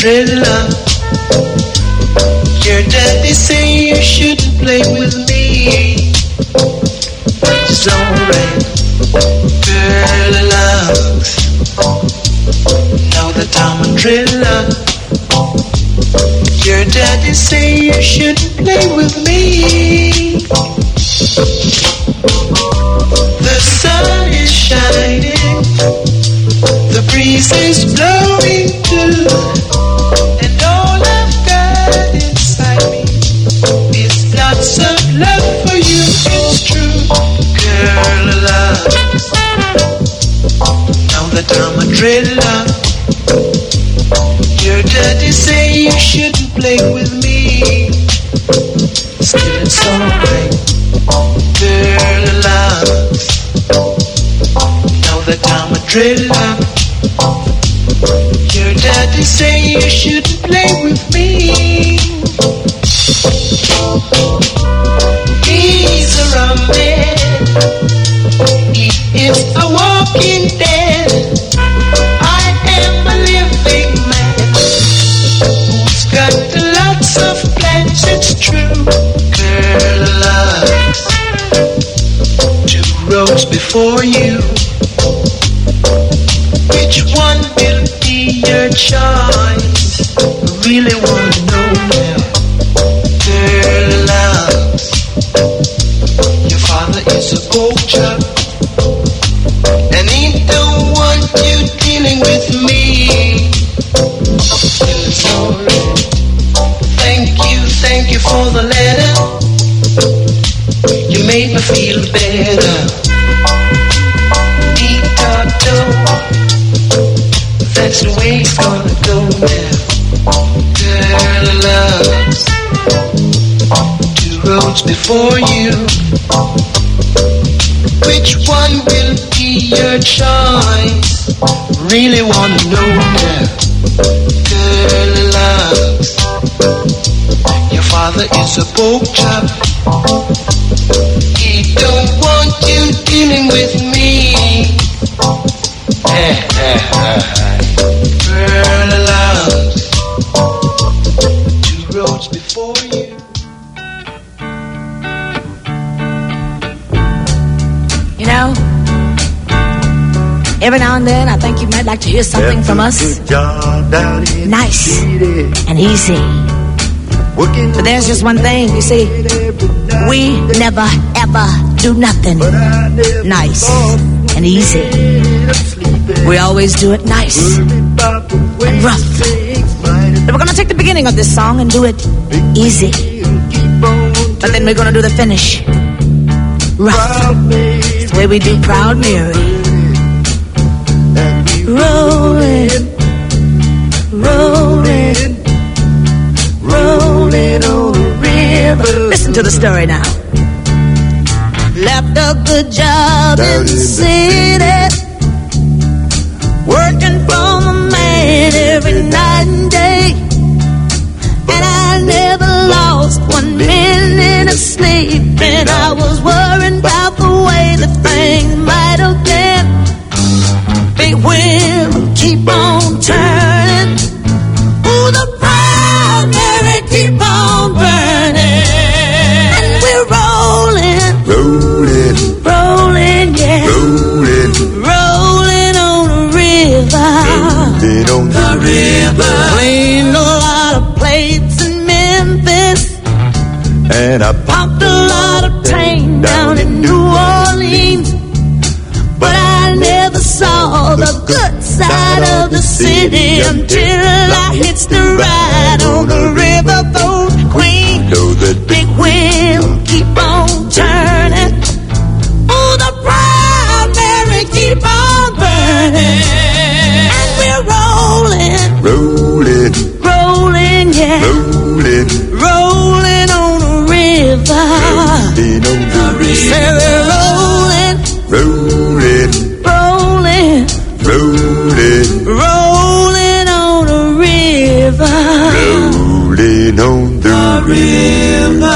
umbrella. Your daddy say you shouldn't play with me. It's alright, girl love. Now that I'm umbrella. Your daddy say you shouldn't play with me. The sun is shining, the breeze is blowing too, and all I've got inside me is lots of love for you. It's true, girl love. Now that I'm a dreadlock, your daddy say you shouldn't play with me. Still it's alright, girl love. Now that I'm a dreadlock, your daddy say you shouldn't play with me. He's a man, he is a walking dead. I am a living man who's got lots of plans. It's true, girl love. Two roads before you. Which one will be your choice? I really want to know now, girl love. Your father is a culture, and he don't want you dealing with me. It's alright. Thank you for the letter. You made me feel better. That's the way it's gonna go now. Girl love. Two roads before you. Which one will be your choice? Really wanna know now. Girl love. Your father is a pork chop. He don't want you dealing with me. Girl love. Two roads before you. You know, every now and then I think you might like to hear something from us. Nice and easy. But there's just one thing, you see, we never ever do nothing nice and easy. We always do it nice and rough. But we're gonna take the beginning of this song and do it easy. But then we're gonna do the finish rough. It's the way we do Proud Mary. Rolling, rolling, rolling on the river. Listen to the story now. Left a good job in the city, working for the man every night and day. And I never lost 1 minute of sleep, and I was worrying about the way the things might have been. Big wheel keep on turning. Ooh, the Proud Mary keep on burning. And we're rolling, rolling, rolling, yeah, rolling, rolling on the river, rolling on the river. Cleaned a lot of plates in Memphis, and I popped a lot of tang down in New Orleans. But I never saw the good side of the city until I hits the ride on the riverboat Queen. Big wheel keep on turning. Oh, the Proud Mary keep on burning. And we're rolling, rolling, rolling, yeah, rolling, rolling on the river, rolling on the river, rolling, rolling, rolling, rolling, rolling on the river, rolling on the river.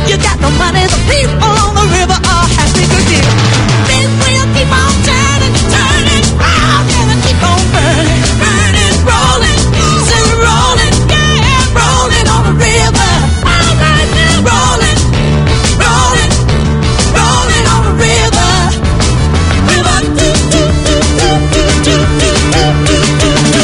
you got no money, the people on the river are happy to give. This will keep on turning, turning round, and it keep on burning, burning, rolling, still rolling, yeah, rolling on the river. All right now, rolling, rolling, rolling on the river. River, do, do, do, do, do, do, do, do, do, do, do.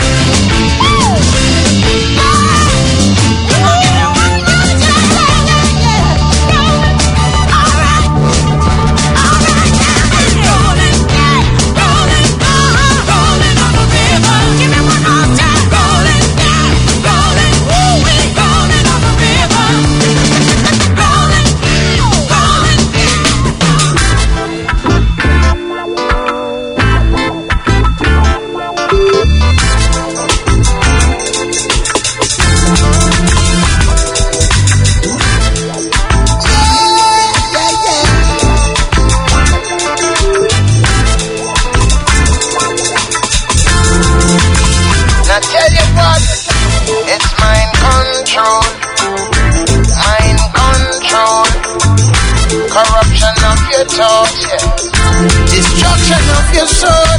Corruption of your thoughts, yeah. Destruction of your soul.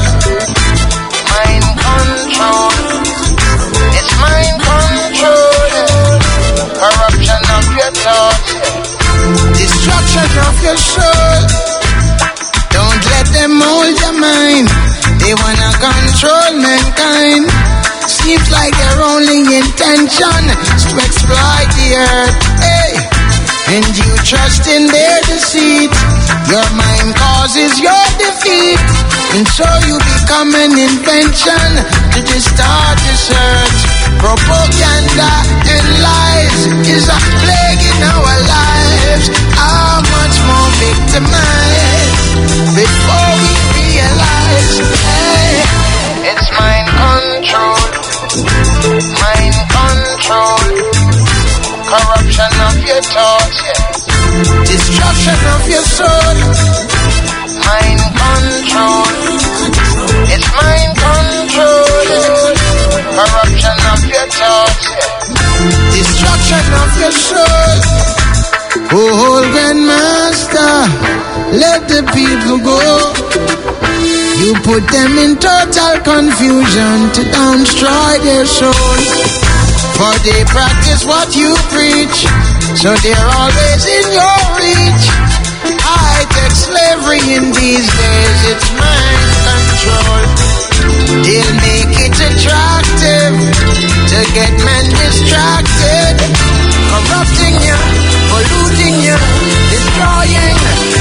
Mind control. It's mind control, yeah. Corruption of your thoughts, yeah. Destruction of your soul. Don't let them hold your mind. They wanna control mankind. Seems like their only intention is to exploit the earth. Hey. And you trust in their deceit. Your mind causes your defeat. And so you become an invention to distort the search. Propaganda and lies is a plague in our lives. How much more victimized before we realize, hey, it's mind control. Mind control. Corruption of your thoughts, yeah. Destruction of your soul. Mind control. It's mind control, yeah. Corruption of your thoughts, yeah. Destruction of your soul. Oh, Grandmaster, let the people go. You put them in total confusion to destroy their souls. For they practice what you preach, so they're always in your reach. High-tech slavery in these days, it's mind control. They'll make it attractive to get men distracted, corrupting you, polluting you, destroying.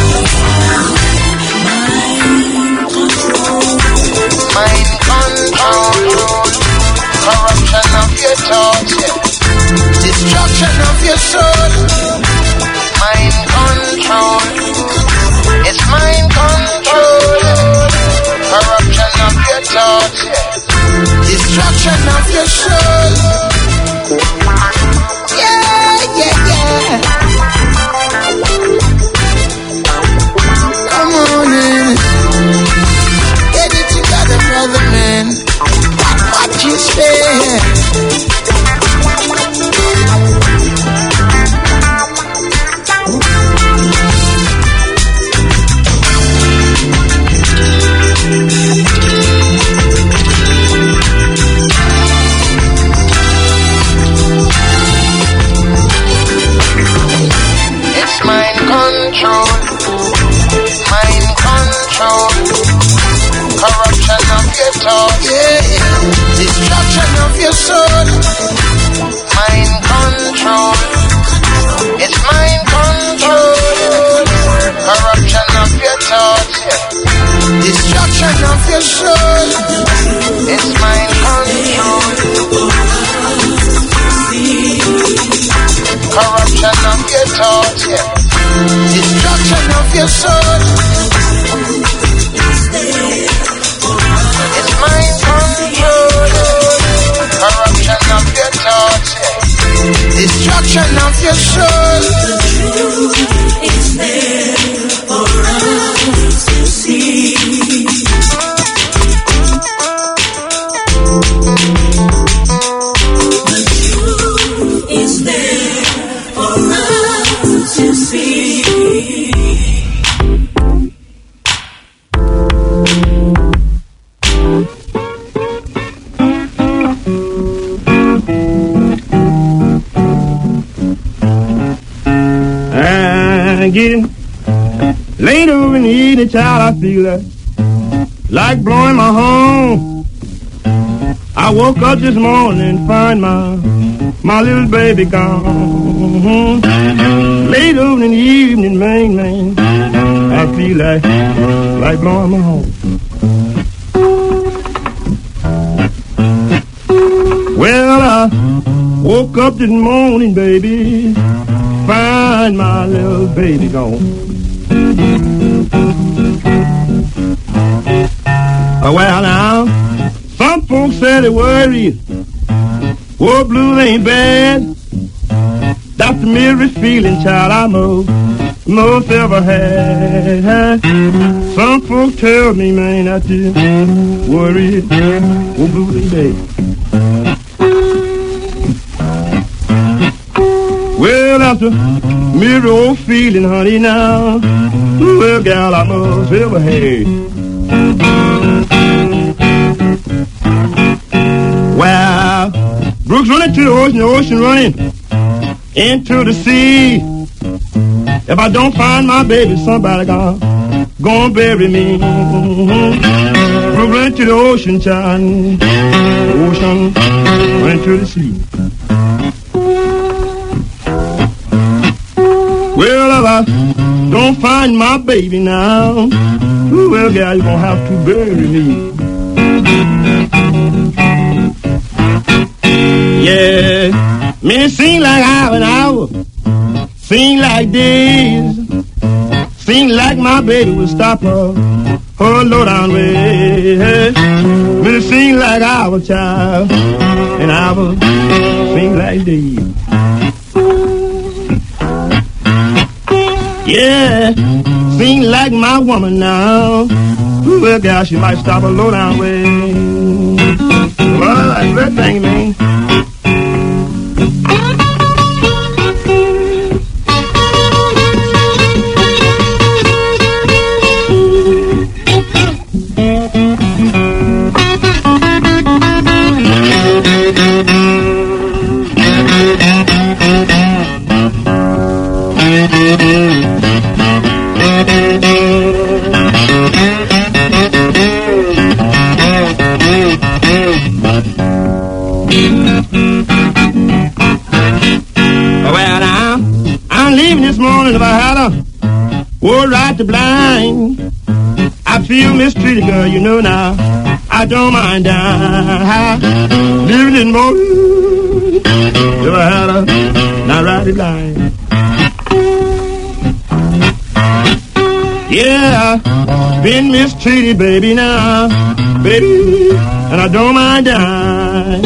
Mind control. Corruption of your thoughts, yeah. Destruction of your soul. Mind control. It's mind control. Corruption of your thoughts, yeah. Destruction of your soul. Yeah, yeah, yeah. Come on in. Get it together, brother man. What you say? It's mind control. Mind control. Corruption of your thoughts, yeah. Destruction of your soul. Mind control. It's mind control. Corruption of your thoughts, yeah. Destruction of your soul. It's mind control. Corruption of your thoughts, yeah. Destruction of your soul. It's mind control. Corruption of your thoughts, yeah. Destruction of your soul. The truth is there for us to see. The truth is there for us to And getting late over in the evening, child, I feel like blowing my horn. I woke up this morning and find my little baby gone. Late over in the evening, man, I feel like blowing my horn. Well, I woke up this morning, baby, find my little baby gone. Well, now, some folks say they worried. Oh, blues ain't bad. That's the merest feeling, child, I most ever had. Some folks tell me, man, that you worried. Oh, blues ain't bad. Well, that's a merry old feeling, honey, now. Well, gal, I must ever had. Well, brooks running to the ocean, the ocean running into the sea. If I don't find my baby, somebody gonna bury me. Brook running to the ocean, child, the ocean running to the sea. Well, if I don't find my baby now, well, gal, you're gonna have to bury me. Yeah, man, it seems like an hour, seems like days, seems like my baby will stop her low down way. Man, it seems like our child, an hour, seems like days. Yeah, seems like my woman now. Well, gal, she might stop a low down way. Well, that's that thing, man. Well, now, I'm leaving this morning if I had a word right to blind. I feel mistreated, girl, you know now. I don't mind dying. Leaving this morning if I had a not right to blind. Yeah, been mistreated, baby, now, baby, and I don't mind dying.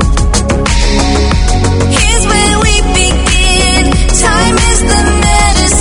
Here's where we begin. Time is the medicine.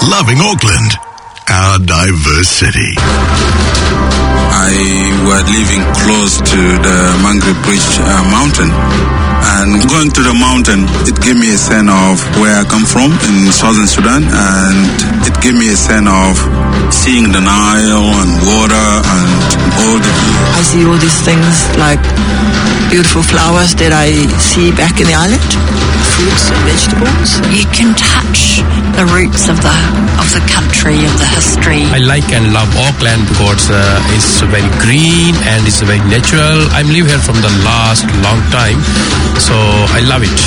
loving Auckland, our diverse city. I was living close to the Mangri Bridge mountain, and going to the mountain, it gave me a sense of where I come from in southern Sudan, and it gave me a sense of seeing the Nile and water and all the view. I see all these things like beautiful flowers that I see back in the island, fruits and vegetables. You can touch the roots of the country, of the history. I like and love Auckland because it's very green and it's very natural. I live here from the last long time, so I love it.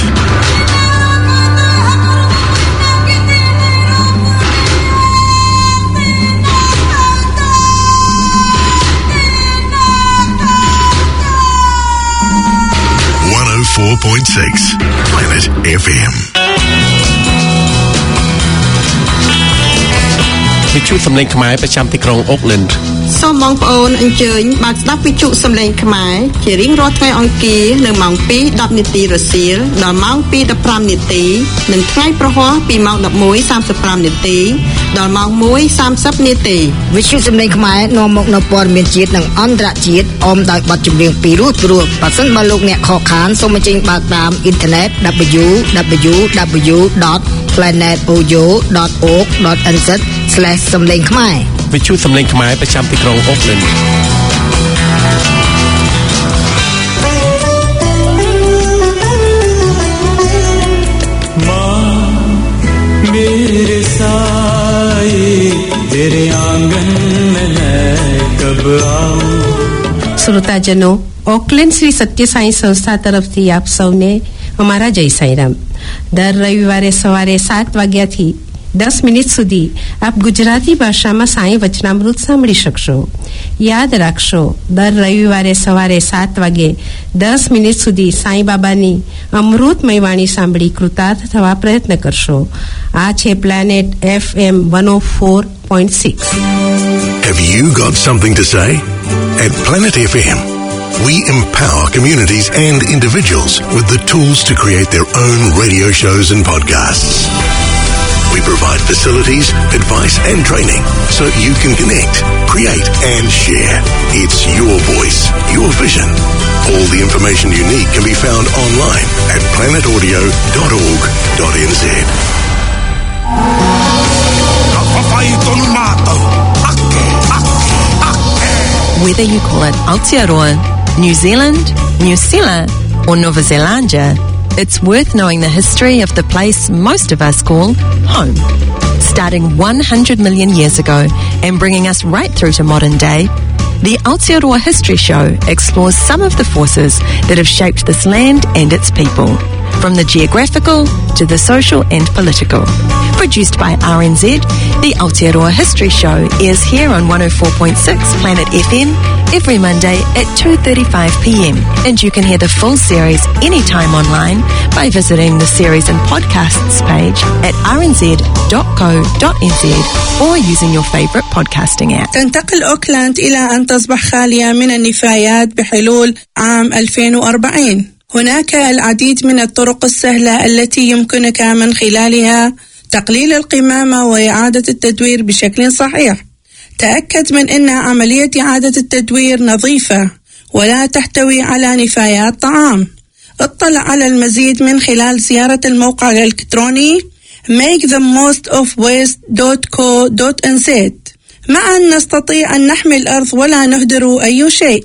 Planet FM វិទ្យុសំឡេងខ្មែរប្រចាំទីក្រុង Auckland សូមបងប្អូនអញ្ជើញបានស្ដាប់វិទ្យុសំឡេងខ្មែរជារៀងរាល់ថ្ងៃអង្គារនៅម៉ោង 2:10 នាទីរសៀលដល់ម៉ោង 2:15 នាទីនិងថ្ងៃប្រហ័សពីម៉ោង 11:35 នាទីដល់ម៉ោង 1:30 នាទីវិទ្យុសំឡេងខ្មែរនាំមកនូវព័ត៌មានជាតិនិងអន្តរជាតិអមដោយបទចម្រៀងពីរោះព្រោះបើសិនបើលោកអ្នកខកខានសូមអញ្ជើញបើកតាមអ៊ីនធឺណិត www.planetoyo.org.nz សំឡេងខ្មែរវិទ្យុសំឡេងខ្មែរប្រចាំទីក្រុង Auckland मेरे साए तेरे आंगन में है कब आऊं श्रोताजनों Auckland Shri सत्य साई संस्था तरफથી આપ સૌને અમારા જય સાઈરામ દર રવિવારે સવારે 7 વાગ્યાથી 10 મિનિટ સુધી આપ ગુજરાતી ભાષામાં સાઈ વચનામૃત સાંભળી શકશો યાદ રાખશો દર રવિવારે સવારે 7 વાગે 10 મિનિટ સુધી સાઈ બાબાની અમૃતમય વાણી સાંભળી કૃતાર્થ થવા પ્રયત્ન કરશો આ છે planet FM 104.6 Have you got something to say? At Planet FM, we empower communities and individuals with the tools to create their own radio shows and podcasts. We provide facilities, advice and training so you can connect, create and share. It's your voice, your vision. All the information you need can be found online at planetaudio.org.nz. Whether you call it Aotearoa, New Zealand, New Zealand or Nova Zelandia, it's worth knowing the history of the place most of us call home. Starting 100 million years ago and bringing us right through to modern day, the Aotearoa History Show explores some of the forces that have shaped this land and its people, from the geographical to the social and political. Produced by RNZ, the Aotearoa History Show airs here on 104.6 Planet FM every Monday at 2:35 p.m. And you can hear the full series anytime online by visiting the series and podcasts page at rnz.co.nz or using your favourite podcasting app. تنتقل أوكلاند إلى أن تصبح خالية من النفايات بحلول عام 2040. هناك العديد من الطرق السهلة التي يمكنك من خلالها تقليل القمامة وإعادة التدوير بشكل صحيح. تأكد من أن عملية إعادة التدوير نظيفة ولا تحتوي على نفايات طعام. اطلع على المزيد من خلال زيارة الموقع الإلكتروني makethemostoFwaste.co.nz. معا نستطيع أن نحمي الأرض ولا نهدر أي شيء.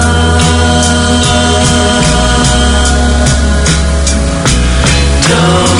Don't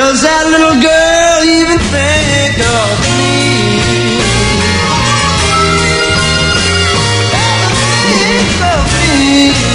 Does that little girl even think of me? Think of me.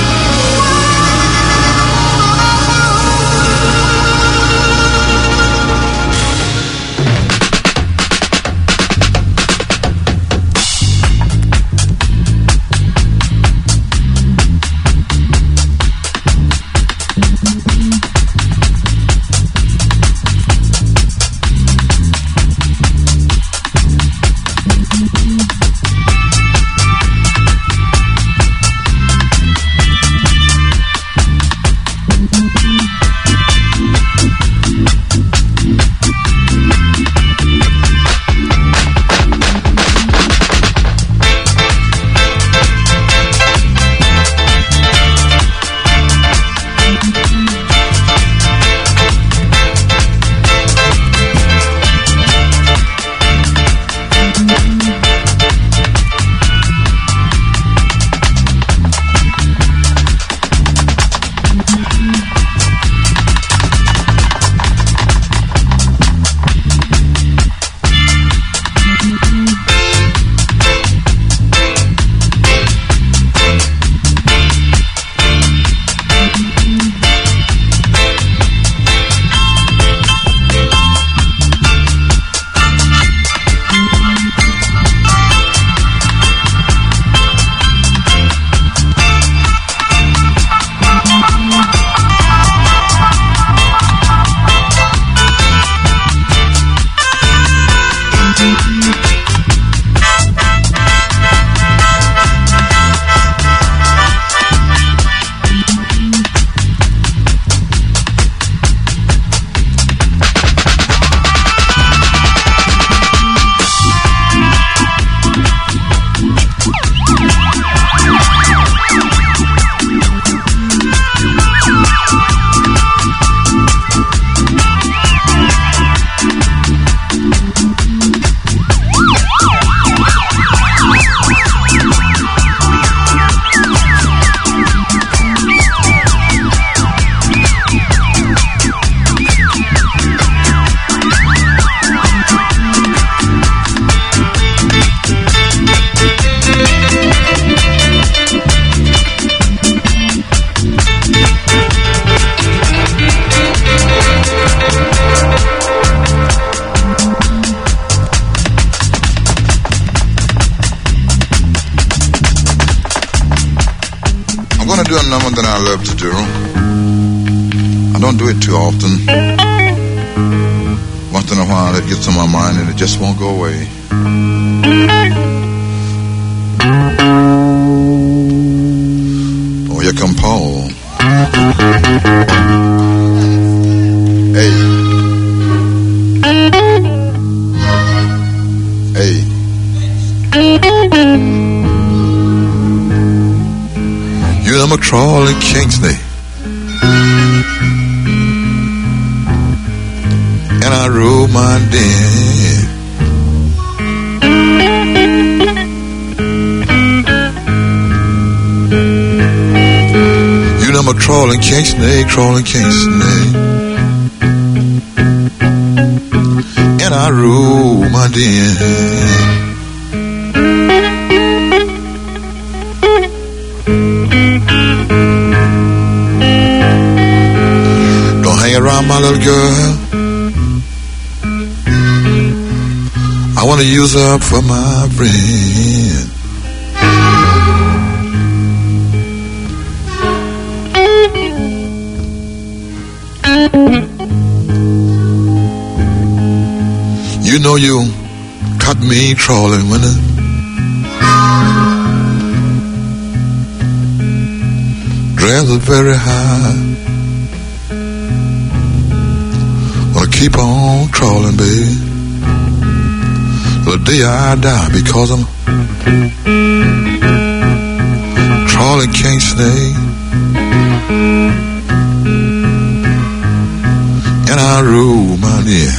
I love to do. I don't do it too often. Once in a while it gets on my mind and it just won't go away. Oh, here come Paul. Hey. Hey. You know I'm a crawling Kingsley, and I rule my den. You know I'm a crawling Kingsley, and I rule my den. Around my little girl, I want to use her up for my friend. You know you caught me trawling when the dress was very high. Keep on trawling, baby, the day I die, because I'm trawling can't stay, and I rule my dear.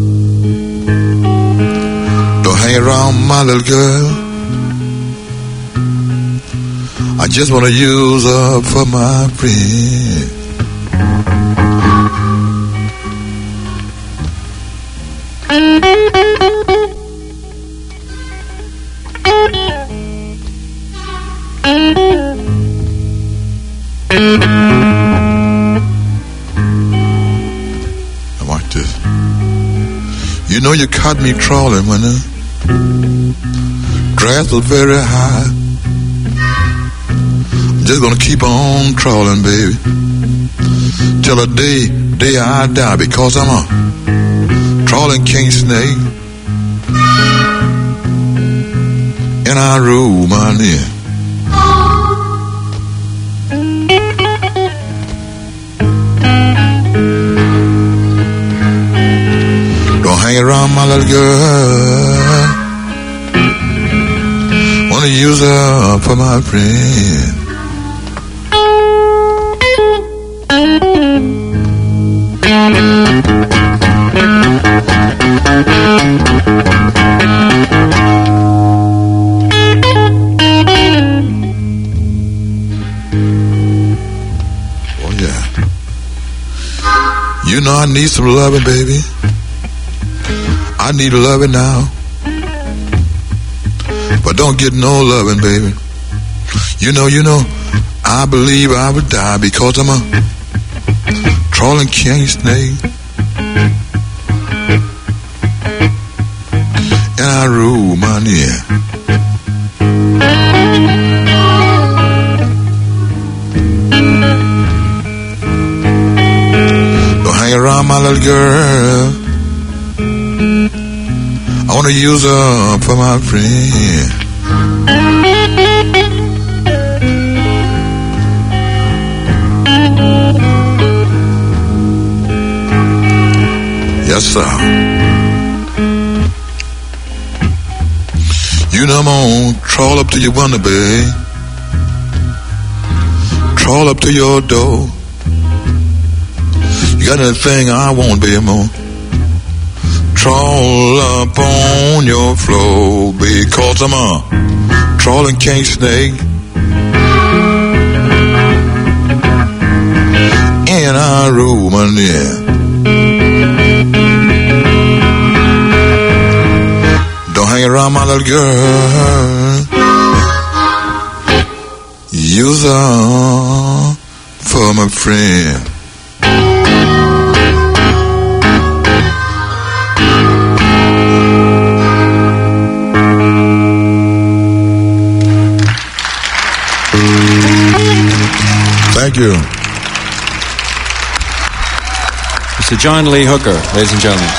Don't hang around my little girl. I just want to use up for my friend. Now watch this. You know you caught me trawling when the grass was very high. I'm just gonna keep on trawling, baby, till the day I die, because I'm a trawling king snake, and I rule my neck. Don't hang around my little girl. Wanna use her for my friend. Oh yeah. You know I need some loving, baby. I need loving now. But don't get no loving, baby. You know, I believe I would die because I'm a trawling king snake, and I rule my neck. Don't hang around my little girl. I want to use her for my friend. Yes, sir. You know I'm gonna trawl up to your window, babe. Trawl up to your door. You got anything I want, baby, more? Trawl up on your floor, because I'm a trawling king snake, and I rule my neck. Don't hang around my little girl. Use her for my friend. Thank you. Mr. John Lee Hooker, ladies and gentlemen.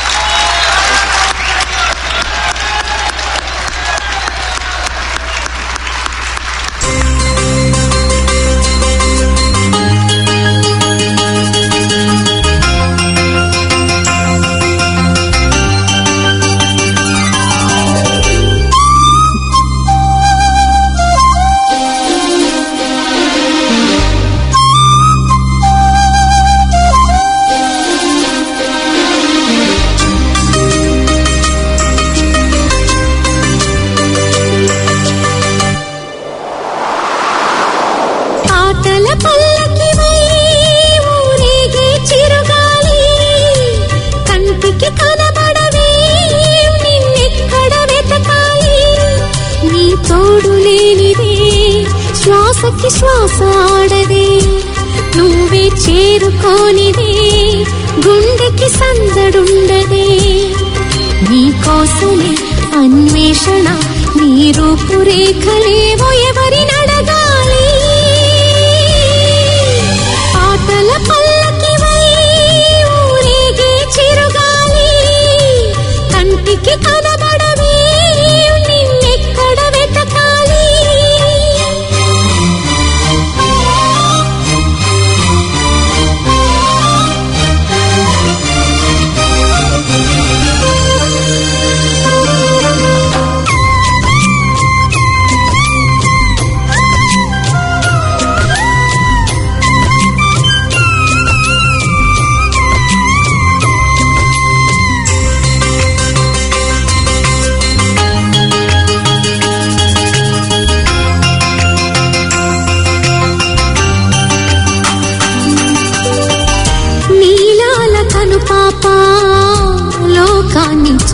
శ్వాస ఆడదే నువ్వే చేరుకోనిదే గుండెకి సందడుండదే నీ కోసమే అన్వేషణ నీ రూపురేఖలేవో ఎవరినడగాలి పాటల పల్లకివై ఊరేగే చిరుగాలి కంటికి కనబడవే నిన్నెక్కడ వెతకాలి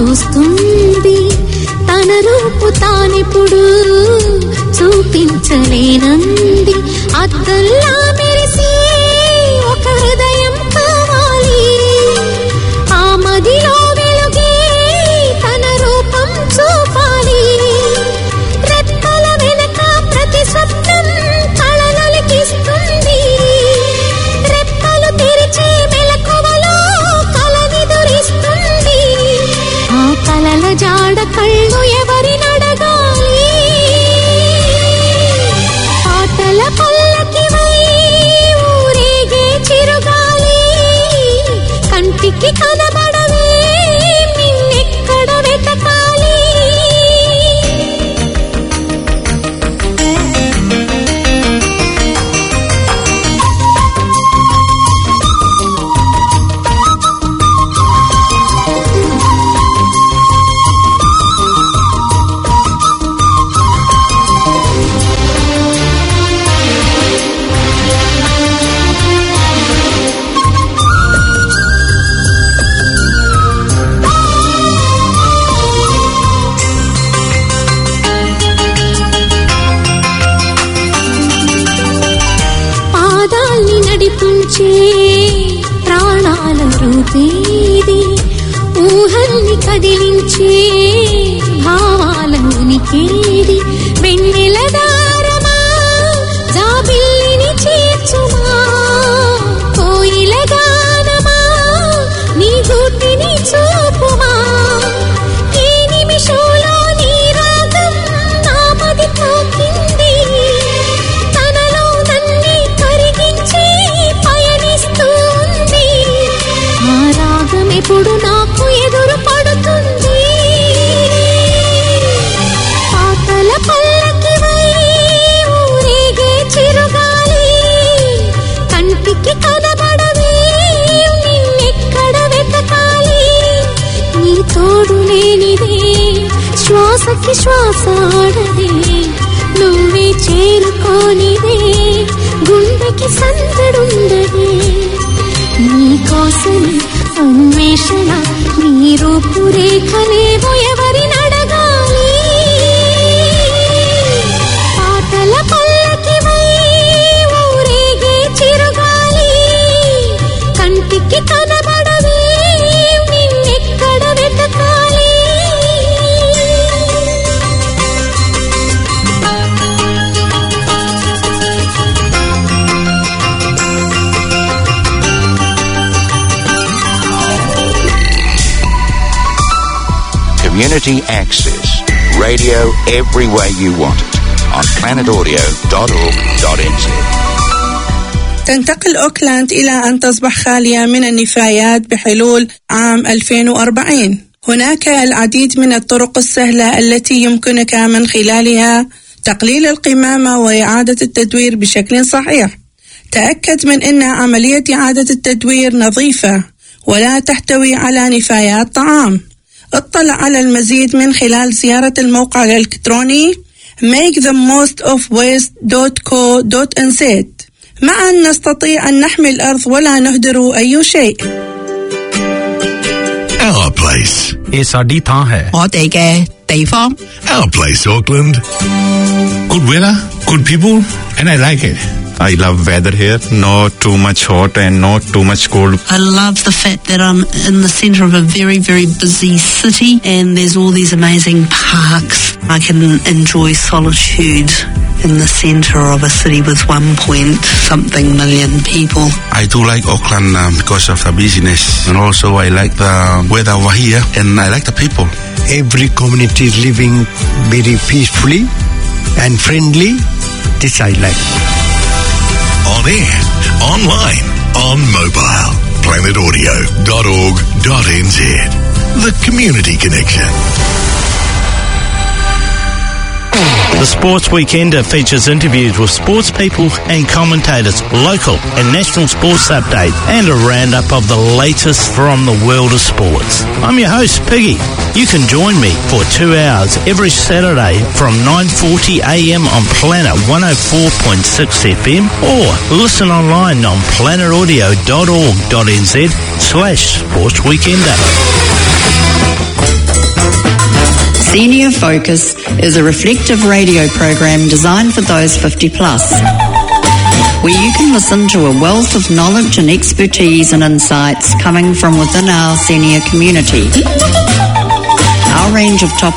చూస్తుంది తన రూపు తానిప్పుడు చూపించలేనంది అద్దల్లా మెరిసి ఒక హృదయం కావాలి ఆ మదిలో వెలుగే తన రూపం చూపాలి రెక్కల వెనక ప్రతి స్వప్నం కళలకిస్తుంది రెక్కలు తెరిచే మెలకువలో కలనిదురిస్తుంది ఆ కలల జాడ కళ్ళు ఎవరి నడగాలి పాటల పల్లకివై ఊరేగే చిరుగాలి కంటికి కనబడవే నిన్నెక్కడ వెతకాలి పాదాల్ని నడిపించే ప్రాణాల రూపేది ఊహల్ని కదిలించే భావాల ఉనికేది వెన్నెల దారమా జాబిల్లిని చేర్చుమా కోయిల గానమా నీ గూటిని చూపుమా ఏ నిమిషంలో నీ రాగం నామది తాకింది తనలో నన్నే కరిగించి పయనిస్తుంది ఆ రాగం ఎప్పుడు నాకు ఎదురు పడుతుంది పాతల పల్లకివై ఊరేగే చిరుగాలి కంటికి కనబడవే నిన్నెక్కడ వెతకాలి నీ తోడు లేనిదే శ్వాసకి శ్వాస ఆడదే నువ్వే చేరుకోనిదే గుండెకి సందడుండదే నీ కోసమే అన్వేషణ నీ రూపురేఖలేవో ఎవరి నడగాలి పాటల పల్లకివై ఊరేగే చిరుగాలి కంటికి కనబడవే నిన్నెక్కడ వెతకాలి Community Access. Radio every way you want it. On planetaudio.org.nz. تنتقل أوكلاند إلى أن تصبح خالية من النفايات بحلول عام 2040. هناك العديد من الطرق السهلة التي يمكنك من خلالها تقليل القمامة وإعادة التدوير بشكل صحيح. تأكد من أن عملية إعادة التدوير نظيفة ولا تحتوي على نفايات طعام. اطلع على المزيد من خلال زيارة الموقع الإلكتروني makethemostoFwaste.co.nz. معا نستطيع أن نحمي الأرض ولا نهدر أي شيء. Our place. ये साडी थां है. 我哋嘅地方. Our place, Auckland. Good weather, good people, and I like it. I love weather here. Not too much hot and not too much cold. I love the fact that I'm in the centre of a very, very busy city and there's all these amazing parks. I can enjoy solitude in the centre of a city with 1-something million people. I do like Auckland because of the busyness, and also I like the weather over here, and I like the people. Every community is living very peacefully and friendly. This I like. On air, online, on mobile. planetaudio.org.nz. The Community Connection. The Sports Weekender features interviews with sports people and commentators, local and national sports updates, and a roundup of the latest from the world of sports. I'm your host, Piggy. You can join me for 2 hours every Saturday from 9:40am on Planet 104.6 FM or listen online on planetaudio.org.nz/sportsweekender. Senior Focus is a reflective radio program designed for those 50 plus, where you can listen to a wealth of knowledge and expertise and insights coming from within our senior community. Our range of topics